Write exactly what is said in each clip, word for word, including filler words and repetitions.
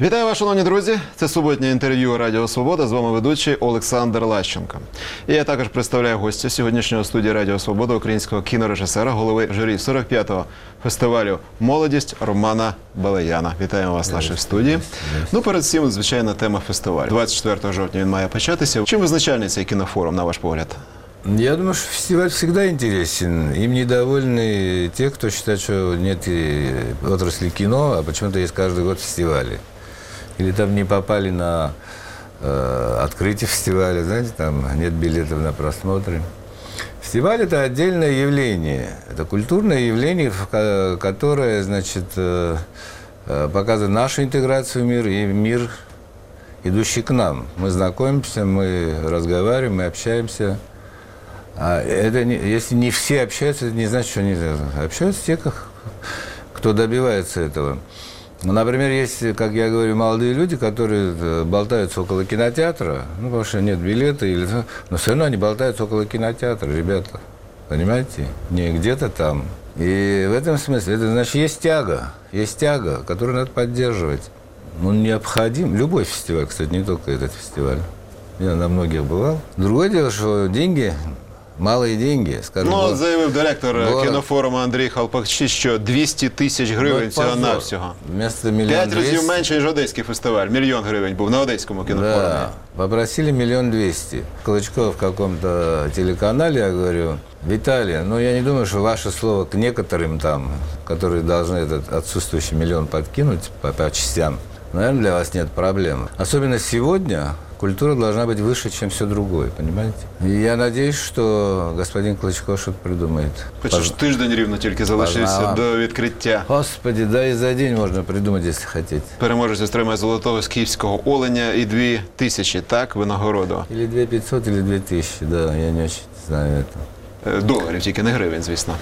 Вітаю вас, шановні друзі! Це суботнє інтерв'ю Радіо Свобода. З вами ведучий Олександр Лащенко. І я також представляю гостя сьогоднішнього студії Радіо Свобода, українського кінорежисера, голови журі сорок п'ятого фестивалю «Молодість» Романа Балеяна. Вітаємо вас в нашій студії. Ну, перед всім, звичайно, тема фестивалю. двадцять четвертого жовтня він має початися. Чим визначальний цей кінофорум, на ваш погляд? Я думаю, что фестиваль всегда интересен. Им недовольны те, кто считает, что нет отрасли кино, а почему-то есть каждый год фестивали. Или там не попали на э, открытие фестиваля, знаете, там нет билетов на просмотры. Фестиваль – это отдельное явление. Это культурное явление, которое, значит, э, показывает нашу интеграцию в мир и мир, идущий к нам. Мы знакомимся, мы разговариваем, мы общаемся. А это не, если не все общаются, это не значит, что они общаются те, кто добивается этого. Ну, например, есть, как я говорю, молодые люди, которые болтаются около кинотеатра, ну, потому что нет билета, или, но все равно они болтаются около кинотеатра, ребята, понимаете? Не где-то там. И в этом смысле, это значит, есть тяга, есть тяга, которую надо поддерживать. Он необходим. Любой фестиваль, кстати, не только этот фестиваль. Я на многих бывал. Другое дело, что деньги... Малые деньги, скажем. Ну, заявив директор було... кінофоруму Андрій Халпакчі, що двісті тисяч гривень всього-навсього. П'ять разів менше, ніж Одеський фестиваль. Мільйон гривень був на Одеському кінофорумі. Да, попросили миллион двести. Клычко в каком-то телеканале, я говорю, Виталий, ну я не думаю, что ваше слово к некоторым там, которые должны этот отсутствующий миллион подкинуть по, по частям, наверное, для вас нет проблем. Особенно сегодня... Культура должна быть выше, чем все другое, понимаете? И я надеюсь, что господин Кличко что-то придумает. Хоча ж тиждень рівно тільки залишився до відкриття. Господи, да и за день можно придумать, если хотите. Переможець отримає золотого скіфського оленя і дві тисячі, так, винагороду? Или две пятьсот, или две тысячи, да, я не очень знаю это. Доларів, тільки не гривень, звісно.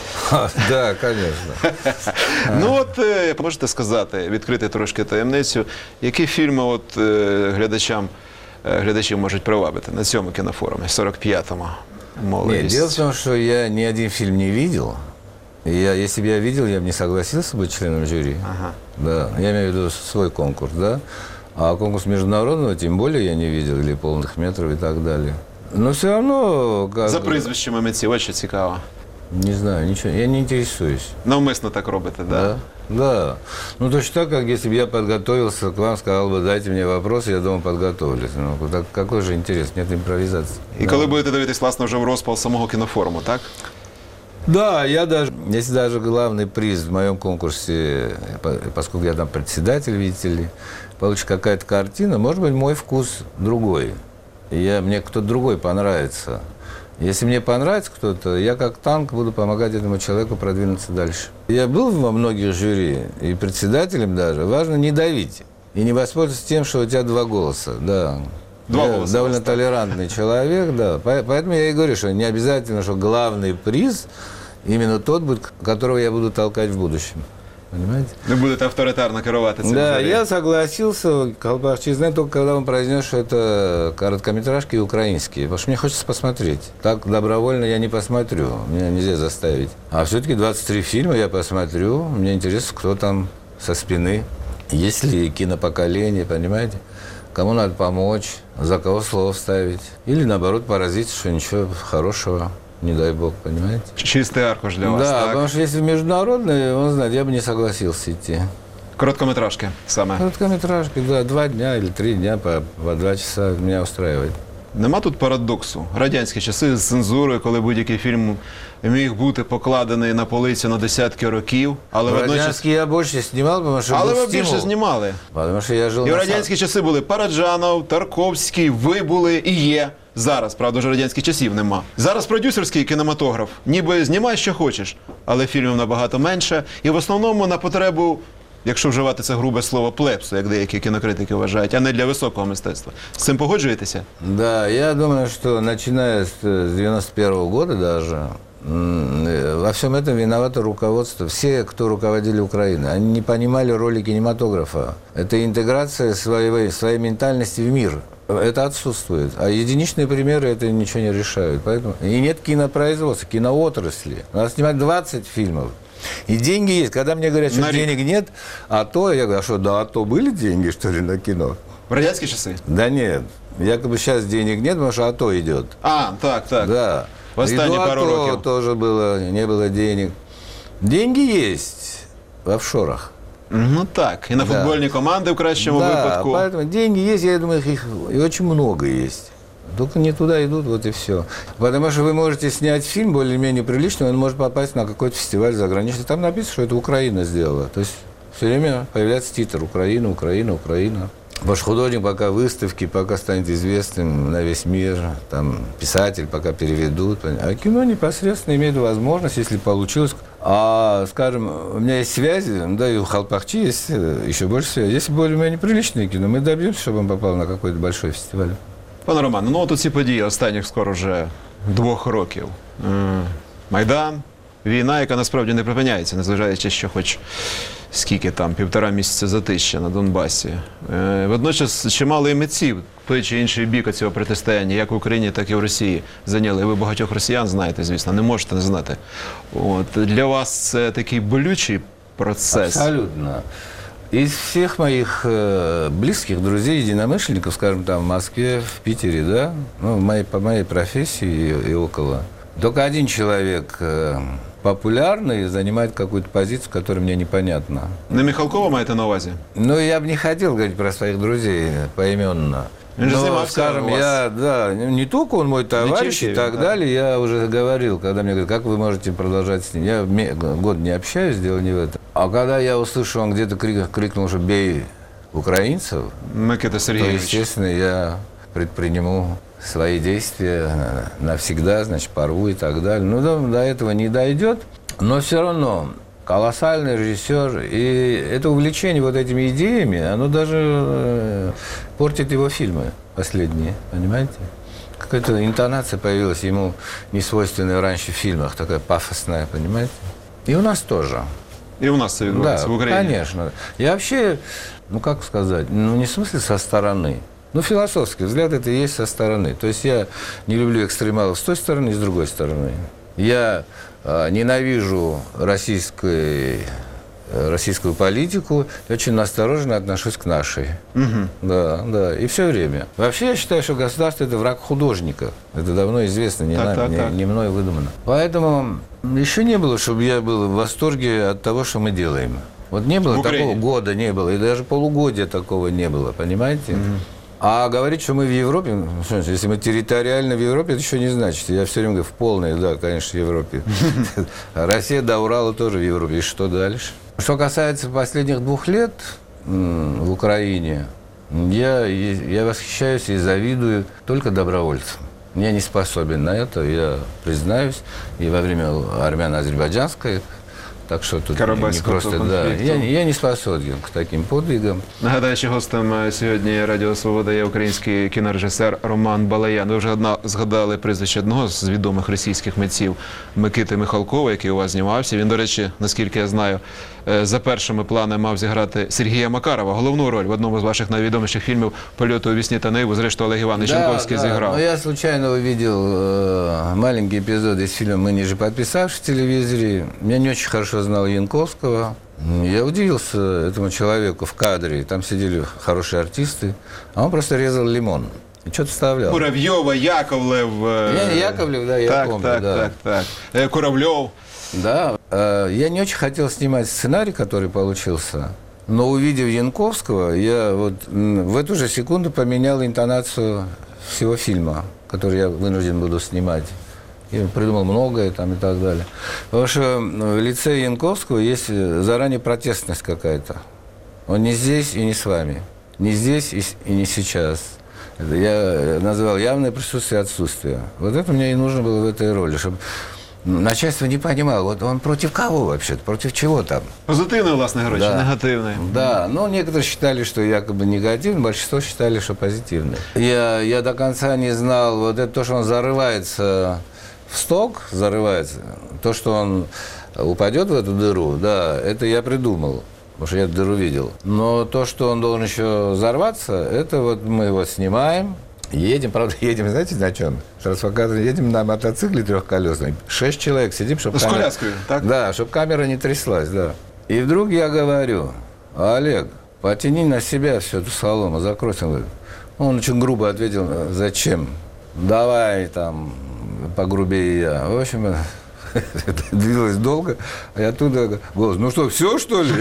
Да, конечно. Ну от, можете сказати, відкрити трошки таємницю, які фільми от глядачам глядачів можуть привабити на цьому кінофорумі, сорок п'ятому «Молодість»? Нет, дело в том, что я ни один фильм не видел. Я, если бы я видел, я бы не согласился быть членом жюри. Ага. Да, я имею в виду свой конкурс, да. А конкурс международного, тем более, я не видел, или «Полных метров» и так далее. Но все равно... Как... За прізвищами митців, ось що цікаво. Не знаю, ничего, я не интересуюсь. Навмисно так робите, да? Да, да. Ну, точно так, как если бы я подготовился к вам, сказал бы, дайте мне вопрос, я дома подготовлюсь. Ну, так, какой же интерес, нет импровизации. І да. коли будете дивитись, власне, вже в розпал самого кінофоруму, так? Да, я даже, если даже главный приз в моем конкурсе, поскольку я там председатель, видите ли, получит какая-то картина, может быть, мой вкус другой. Я, мне кто-то другой понравится. Если мне понравится кто-то, я как танк буду помогать этому человеку продвинуться дальше. Я был во многих жюри, и председателем даже. Важно не давить и не воспользоваться тем, что у тебя два голоса. Да. Два я голоса. Довольно толерантный человек, да. Поэтому я и говорю, что не обязательно, что главный приз именно тот будет, которого я буду толкать в будущем. Понимаете? Вы будете авторитарно керовать этим. Да, жюри. я согласился, Халпакчи знает только, когда он произнес, что это короткометражки украинские, потому что мне хочется посмотреть. Так добровольно я не посмотрю, меня нельзя заставить. А все-таки двадцать три фильма я посмотрю, мне интересно, кто там со спины, есть ли кинопоколение, понимаете? Кому надо помочь, за кого слово вставить. Или, наоборот, поразиться, что ничего хорошего. Не дай бог, понимаете? Чистый аркуш для вас, да, так? потому что если международный, он знает, я бы не согласился идти. Короткометражки саме? Короткометражки, да, два дня или три дня по, по два часа меня устраивает. Нема тут парадоксу. Радянські часи з цензурою, коли будь-який фільм міг бути покладений на полицю на десятки років, але водночас... Радянський я більше знімав, тому що Але був ви більше стимул. знімали. Тому що я жив І в на радянські часи були Параджанов, Тарковський, ви були і є. Зараз, правда, вже радянських часів нема. Зараз продюсерський кінематограф. Ніби знімай, що хочеш, але фільмів набагато менше. І в основному на потребу, якщо вживати це грубе слово, плебсу, як деякі кінокритики вважають, а не для високого мистецтва. З цим погоджуєтеся? Да, я думаю, что начиная с девяносто первого года даже, во всем этом виновато руководство. Все, кто руководили Украиной, они не понимали роли кинематографа. Это интеграция своей, своей ментальности в мир. Это отсутствует. А единичные примеры это ничего не решают. Поэтому... И нет кинопроизводства, киноотрасли. Надо снимать двадцать фильмов. И деньги есть. Когда мне говорят, что На рик. денег нет, а то, я говорю, а что, да, а то были деньги, что ли, на кино? В радянські часи? Да нет. Якобы сейчас денег нет, потому что АТО идет. А, так, так. Да. В останні И до пару АТО років. тоже было, не было денег. Деньги есть в офшорах. Ну так. І на Да. футбольні команди в кращому Да, випадку. поэтому деньги есть, я думаю, их и очень много есть. Только не туда идут, вот и все. Потому что вы можете снять фильм более-менее приличный, он может попасть на какой-то фестиваль заграничный. Там написано, что это Украина сделала. То есть все время появляется титр «Украина, Украина, Украина». Потому что художник пока выставки, пока станет известным на весь мир, там, писатель пока переведут. А кино непосредственно имеет возможность, если получилось. А, скажем, у меня есть связи, да, и у Халпахчи есть еще больше связи. Если более-менее приличное кино, мы добьемся, чтобы он попал на какой-то большой фестиваль. Пане Романе, ну от ці події останніх скоро вже двох років. Е, Майдан, війна, яка насправді не припиняється, незважаючи, що хоч скільки там, півтора місяця затища на Донбасі. Е, Водночас чимало і митців той чи інший бік цього протистояння, як в Україні, так і в Росії, зайняли. І ви багатьох росіян знаєте, звісно, не можете не знати. От, для вас це такий болючий процес? Абсолютно. Из всех моих э, близких друзей, единомышленников, скажем, там, в Москве, в Питере, да, ну, моей, по моей профессии и, и около, только один человек э, популярный занимает какую-то позицию, которая мне непонятна. Не Михалкова маєте на увазі? Ну, я бы не хотел говорить про своих друзей поименно. Он же Но, снимался скажем, у вас. я, да, не только он мой товарищ Летевщик, и так да. далее, я уже говорил, когда мне говорят, как вы можете продолжать с ним. Я ме- год не общаюсь, дело не в этом. А когда я услышал, он где-то крик- крикнул, что бей украинцев, Микита то, Сергійович. естественно, я предприму свои действия навсегда, значит, порву и так далее. Ну, до, до этого не дойдет, но все равно колоссальный режиссер, и это увлечение вот этими идеями, оно даже э, портит его фильмы последние, понимаете? Какая-то интонация появилась ему несвойственная раньше в фильмах, такая пафосная, понимаете? И у нас тоже. І у нас це відбувається, Да, в Україні. конечно. Я вообще, ну как сказать, ну не в смысле со стороны, ну философский взгляд это и есть со стороны. То есть я не люблю экстремалов с той стороны и с другой стороны. Я э, ненавижу российской, э, российскую политику и очень настороженно отношусь к нашей. Угу. Да, да, и все время. Вообще я считаю, что государство это враг художника. Это давно известно, не, Так, нами, так, не, так. не мной выдумано. Поэтому еще не было, чтобы я был в восторге от того, что мы делаем. Вот не было В Украине? такого года, не было, и даже полугодия такого не было, понимаете? А говорить, что мы в Европе, ну, что значит, если мы территориально в Европе, это еще не значит. Я все время говорю, в полной, да, конечно, Европе. Россия до Урала тоже в Европе. И что дальше? Что касается последних двух лет м, в Украине, я, я восхищаюсь и завидую только добровольцам. Я не способен на это, я признаюсь, и во время армяно-азербайджанской, так что тут не Карабахського просто, да, конфлікту. я, не- я не способен к таким подвигам. Нагадаю, що гостем е, сьогодні Радіо Свобода є український кінорежисер Роман Балаян. Ви вже одна- згадали прізвище одного з відомих російських митців Микити Михалкова, який у вас знімався. Він, до речі, наскільки я знаю, е, за першими планами мав зіграти Сергія Макарова, головну роль в одному з ваших найвідоміших фільмів «Польоти у вісні та наяву». Зрештою, Олег Іванович Янковський зіграв. но я случайно увидел э, маленький эпизод из фильма «Мы ниже подписавшись» в телевизоре. Я не очень хорошо знал Янковского. Я удивился этому человеку в кадре. Там сидели хорошие артисты, а он просто резал лимон. И что-то вставлял. Муравйова, Яковлев. е, Я не Яковлев, да, я так, помню, так, да. так, так. Е, Куравльов. Да, э, я не очень хотел снимать сценарий, который получился, но увидев Янковского, я вот м, в эту же секунду поменял интонацию всего фильма, который я вынужден буду снимать. Я придумал многое там и так далее. Потому что в лице Янковского есть заранее протестность какая-то. Он не здесь и не с вами. Не здесь и, с- и не сейчас. Это я называл явное присутствие и отсутствие. Вот это мне и нужно было в этой роли, чтобы начальство не понимало, вот он против кого вообще-то, против чего там. Позитивний, власне, герой, чи Да. негативний? Да, ну некоторые считали, что якобы негативный, большинство считали, что позитивный. Я, я до конца не знал, вот это то, что он зарывается в сток, зарывается, то, что он упадет в эту дыру, да, это я придумал, потому что я эту дыру видел. Но то, что он должен еще взорваться, это вот мы его снимаем, Едем, правда, едем, знаете, на чем? Сразу показываю, едем на мотоцикле трехколесном. Шесть человек сидим, чтобы С коляской, так? Да, чтобы камера не тряслась, да. И вдруг я говорю: Олег, потяни на себя всю эту солому, закройся. Он говорит, он очень грубо ответил: зачем? Давай там погрубее я. В общем, это длилось долго. И оттуда голос: ну что, все, что ли?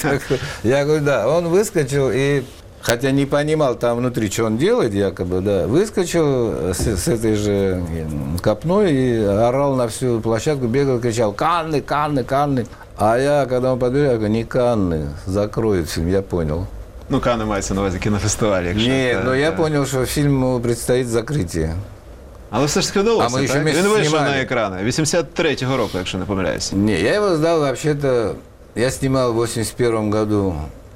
Я говорю, да. Он выскочил и, хотя не понимал там внутри, что он делает, якобы, да, выскочил с, с этой же копной и орал на всю площадку, бегал, кричал: Канны, Канны, Канны. А я, когда он подбежал, я говорю: не Канны, закроют фильм, я понял. Ну, Канни мається на увазі кінофестиваль, якщо. Нет, та- но я та. понял, что фильму предстоит закрытие. Але все ж таки вдалося, А ми ще так? місяць Він вийшов знімали. на екрани. вісімдесят третього року, якщо не помиляюся. Не, я его сдал вообще-то, я снимал в восемьдесят первом году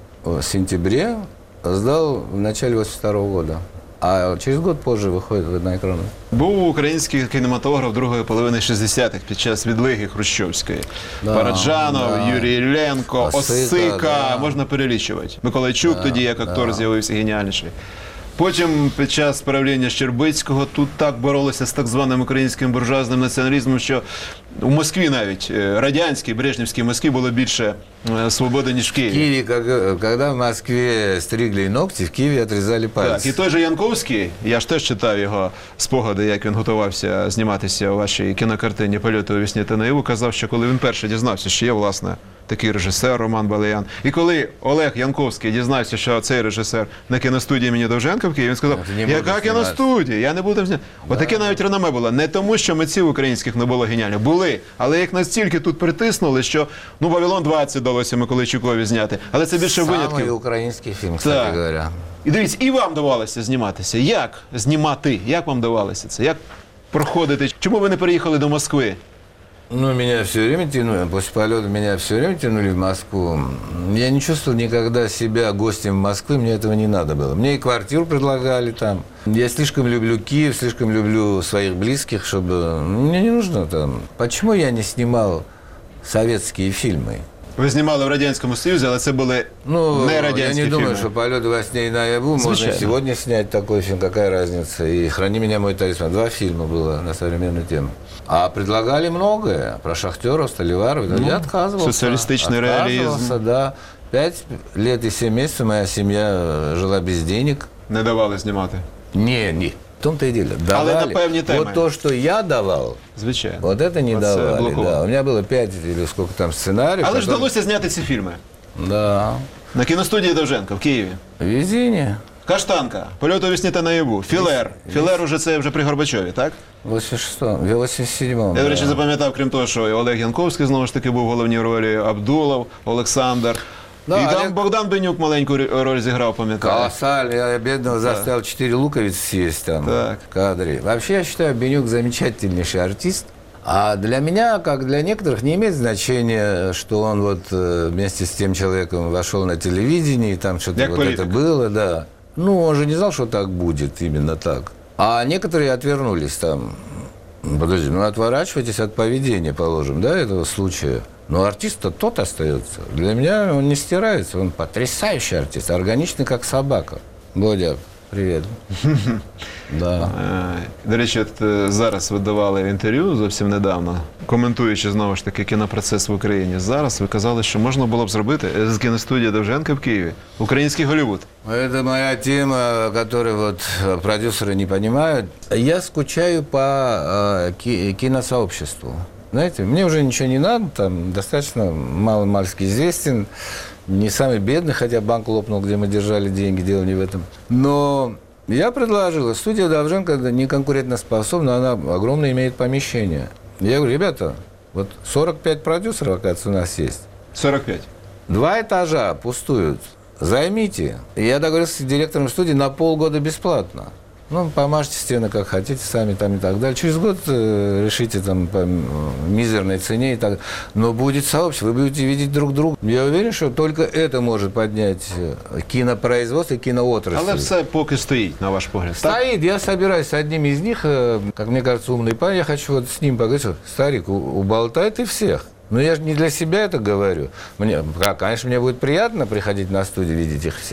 в сентябре, сдал в начале восемьдесят второго года. А через год позже выходит на экраны. Був український кінематограф другої половини шістдесятих під час відлиги Хрущовської. Да, Параджанов, да. Юрій Іллєнко, Осика, Осика, да. можна перелічувати. Миколайчук Да, тоді як актор да. з'явився геніальніший. Потім під час правління Щербицького тут так боролися з так званим українським буржуазним націоналізмом, що у Москві навіть, е, радянській, брежнівській Москві було більше е, свободи, ніж в В Києві. Киеве, как- когда в Москве стригли ногти, в Киеве отрезали пальцы. Так, і той же Янковський, я ж теж читав його спогади, як він готувався зніматися у вашій кінокартині «Польоти у вісні та наяву», казав, що коли він перше дізнався, що є, власне, такий режисер Роман Балеян, і коли Олег Янковський дізнався, що цей режисер на кіностудії імені Довженка в Києві, він сказав: Я не буду яка знімати. кіностудія? Я не буду там знімати. Отаке навіть реноме було. Не тому, що митців українських не було геніальних. Були, але їх настільки тут притиснули, що, ну, «Вавилон двадцять» вдалося Миколайчукові зняти. Але це більше Самый винятків. украинский фильм, кстати Так. говоря. І дивіться, і вам давалося зніматися. Як знімати? Як вам давалося це? Як проходити? Чому ви не переїхали до Москви? Ну, меня все время тянули, после полета меня все время тянули в Москву. Я не чувствовал никогда себя гостем Москвы, мне этого не надо было. Мне и квартиру предлагали там. Я слишком люблю Киев, слишком люблю своих близких, чтобы... Мне не нужно там... Почему я не снимал советские фильмы? Ви знімали в Радянському Союзі, але це були Ну, не я радянські не думаю, фільми. что «Полет во сне и наяву» можно Звичайно. сегодня снять такой фильм, какая разница. И «Храни меня, мой талисман». Два фильма было на современную тему. А предлагали многое. Про шахтеров, Столиваров. Ну, я отказывался. социалистичный Отказывался, реализм. да. Пять лет и семь месяцев моя семья жила без денег. Не давали знімати. Не, не. В том-то и дело. Але на Давали. певні теми. Вот то, что я давал, Звичайно. вот это не Оце давали. блоковано. Да. У меня было пять или сколько там сценариев. Але ж которые- вдалося зняти ці фільми. Да. На кіностудії Довженка в Києві. Везение. Каштанка, «Польот у вісні та наяву», Філер. Філер уже це вже при Горбачові, так? В восемьдесят шестом, в восемьдесят седьмом. Я, до да. речі, запам'ятав, крім того, що і Олег Янковський, знову ж таки, був в головній ролі, Абдулов, Олександр. Да, і там Олег- Богдан Бенюк маленьку р- роль зіграв, пам'ятаю. Колоссально. Я бедного заставил четыре луковицы съесть там Так. в кадре. Вообще, я считаю, Бенюк замечательнейший артист. А для меня, как для некоторых, не имеет значения, что он вот э, вместе с тем человеком вошел на телевидение, и там что-то Як вот политик. это было, да. Ну, он же не знал, что так будет, именно так. А некоторые отвернулись там. Подожди, ну отворачивайтесь от поведения, положим, да, этого случая. Но артист-то тот остается. Для меня он не стирается, он потрясающий артист, органичный, как собака. Бодя, привет. Да. Е, До речі, от е, зараз ви давали інтерв'ю зовсім недавно, коментуючи знову ж таки кінопроцес в Україні. Зараз ви казали, що можна було б зробити з кіностудії Довженка в Києві український Голлівуд. Это моя тема, которую вот э, продюсеры не понимают. Я скучаю по э, ки- киносообществу. Знаете, мне уже ничего не надо, там достаточно мало-мальски известен, не самый бедный, хотя банк лопнул, где мы держали деньги, дело не в этом. Но я предложил, студия Довженко не конкурентоспособна, она огромное имеет помещение. Я говорю, ребята, вот сорок пять продюсеров, оказывается, у нас есть. сорок п'ять. Два этажа пустуют. Займите. И я договорился с директором студии на полгода бесплатно. Ну, помажьте стены как хотите, сами там и так далее. Через год э, решите там по м, мизерной цене и так. Но будет сообщество, вы будете видеть друг друга. Я уверен, что только это может поднять э, кинопроизводство и киноотрасль. Але все поки стоїть, на ваш погляд. Так? Стоит, я собираюсь с одним из них, э, как мне кажется, умный парень, я хочу вот с ним поговорить, что, старик, у- уболтай ты всех. Но я же не для себя это говорю. Мне, да, конечно, мне будет приятно приходить на студию, видеть их всех.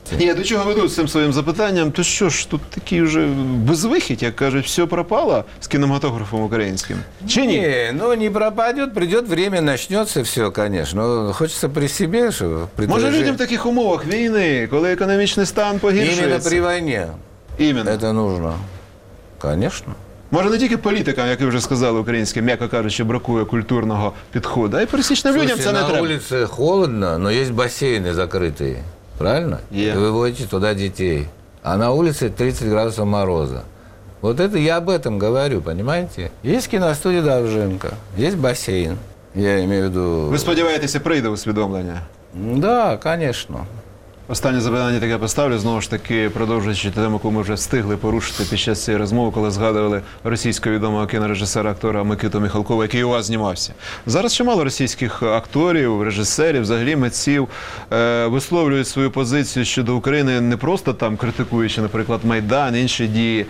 Ні, до чого веду з цим своїм запитанням, то що ж, тут такий вже безвихідь, як кажуть, все пропало з кінематографом українським? Чи ні? Не, ну не пропадет, придет время, начнется все, конечно. Но хочется при себе, чтобы... при Може той же- людям в таких умовах війни, коли економічний стан Именно погіршується? при войне Іменно. это нужно. Конечно. Може не тільки політикам, як ви вже сказали, українським, м'яко кажучи, бракує культурного підходу, а й пересічним людям Слушайте, це не на треба. улице холодно, но есть бассейны закрытые. Правильно? Е. И вы водите туда детей. А на улице тридцать градусов мороза. Вот это я об этом говорю, понимаете? Есть киностудия Довженко, есть бассейн. Я имею в виду... Ви сподіваєтеся, прийде усвідомлення? Да, конечно. Останнє запитання таке поставлю, знову ж таки, продовжуючи тему, яку ми вже встигли порушити під час цієї розмови, коли згадували російського відомого кінорежисера, актора Микиту Міхалкова, який у вас знімався. Зараз чимало російських акторів, режисерів, взагалі митців е, висловлюють свою позицію щодо України, не просто там критикуючи, наприклад, Майдан, інші дії,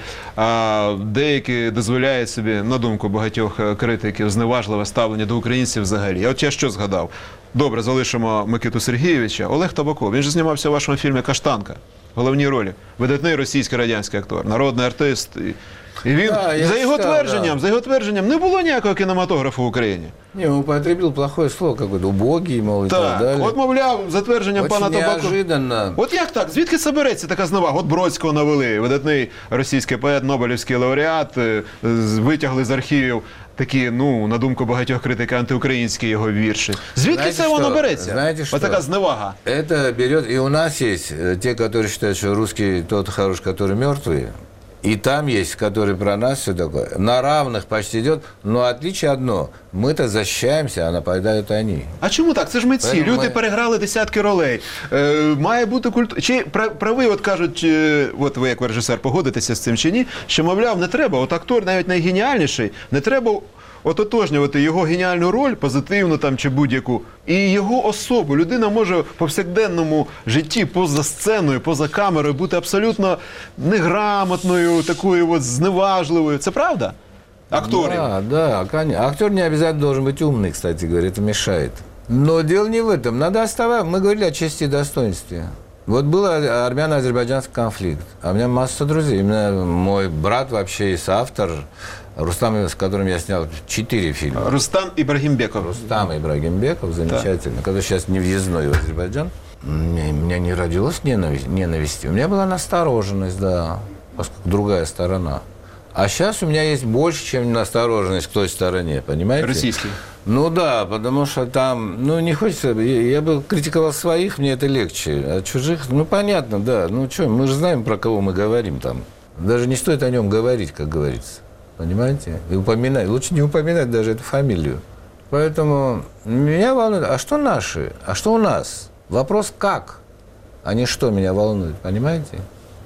а деякі дозволяють собі, на думку багатьох критиків, зневажливе ставлення до українців взагалі. А от я що згадав? Добре, залишимо Микиту Сергійовича. Олег Табаков, він же знімався у вашому фільмі «Каштанка». В головній ролі. Видатний російський радянський актор, народний артист. І, і він, Да, я за його читав, твердженням, да. за його твердженням, не було ніякого кінематографу в Україні. Не, он употребил плохое слово какое-то, убогий, мол, и так, Так, далее. от, мовляв, за твердженням Очень пана Табакова. неожиданно. От як так? Звідки це береться така зневага? От Бродського навели, видатний російський поет, Нобелівський лауреат, е, з- витягли з архівів такі, ну, на думку багатьох критиків, антиукраїнські його вірші. Звідки Знаєте це воно що? береться? Знаєте що? От така зневага. Это берет, и у нас есть э, те, которые считают, что русский тот хорош, который мертвый, и там есть, который про нас все такое. На равных почти идет, но отличие одно. Мы-то защищаемся, а нападают они. А чому так? Це ж митці. Поэтому Люди ми- переграли десятки ролей. Е, має бути культура. Чи пра- правий, от кажуть, е, от ви як режисер погодитеся з цим чи ні, що, мовляв, не треба, от актор навіть найгеніальніший, не треба ототожнювати його геніальну роль, позитивну там чи будь-яку, і його особу. Людина може в повсякденному житті, поза сценою, поза камерою бути абсолютно неграмотною, такою от зневажливою. Це правда? Акторів. Да, да, конечно. Актер не обязательно должен быть умный, кстати говоря, это мешает. Но дело не в этом. Надо оставать. Мы говорили о чести и достоинстве. Вот был армяно-азербайджанский конфликт. А у меня масса друзей. У меня мой брат вообще и соавтор, Рустам, с которым я снял четыре фильма. Рустам Ібрагімбеков. Рустам Ибрагимбеков, замечательно, который сейчас не въездной в Азербайджан. У меня, у меня не родилось ненависть, ненависти. У меня была настороженность, да, поскольку другая сторона. А сейчас у меня есть больше, чем настороженность к той стороне, понимаете? Российский. Ну да, потому что там, ну не хочется, я, я бы критиковал своих, мне это легче, а чужих, ну понятно, да, ну что, мы же знаем, про кого мы говорим там. Даже не стоит о нем говорить, как говорится, понимаете? И упоминать, лучше не упоминать даже эту фамилию. Поэтому меня волнует, а что наши, а что у нас? Вопрос как, а не что меня волнует, понимаете?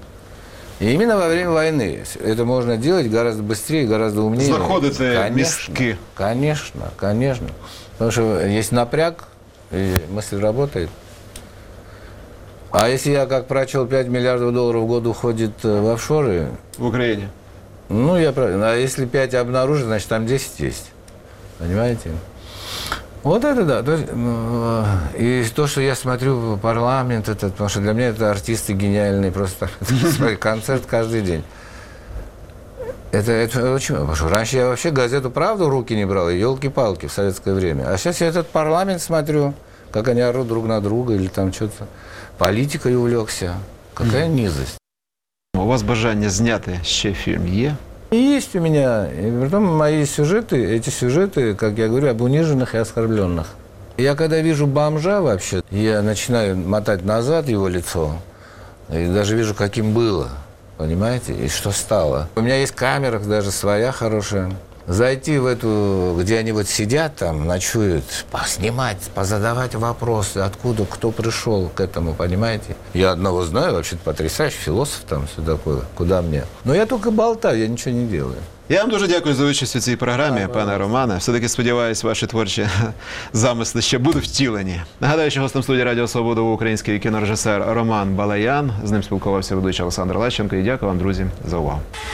И именно во время войны это можно делать гораздо быстрее, гораздо умнее. Знаходити Конечно, містки. Конечно, конечно. Потому что есть напряг, и мысль работает. А если я, как прочел, пять миллиардов долларов в год уходит э, в офшоры, В Україні. ну, я прав. А если пять обнаружит, значит, там десять есть. Понимаете? Вот это да. То есть, ну, и то, что я смотрю парламент, это, потому что для меня это артисты гениальные, просто свой концерт каждый день. Это, это очень... Потому что раньше я вообще газету «Правду» в руки не брал, елки-палки в советское время. А сейчас я этот парламент смотрю, как они орут друг на друга или там что-то. Политикой увлекся. Какая низость. У вас бажання зняти ще фільм є? И есть у меня, и притом мои сюжеты, эти сюжеты, как я говорю, об униженных и оскорбленных. Я когда вижу бомжа вообще, я начинаю мотать назад его лицо, и даже вижу, каким было, понимаете, и что стало. У меня есть камера даже своя хорошая. Зайти в эту, где они вот сидят там, ночуют, поснимать, позадавать вопросы, откуда, кто пришел к этому, понимаете? Я одного знаю, вообще-то потрясающий философ там, все такое, куда мне. Но я только болтаю, я ничего не делаю. Я вам дуже дякую за участь у цій програмі, пане Романе. Все-таки сподіваюся, ваші творчі замисли ще будуть втілені. Нагадаю, що гостем студії Радіо Свобода був український кінорежисер Роман Балаян. З ним спілкувався ведучий Олександр Лещенко. І дякую вам, друзі, за увагу.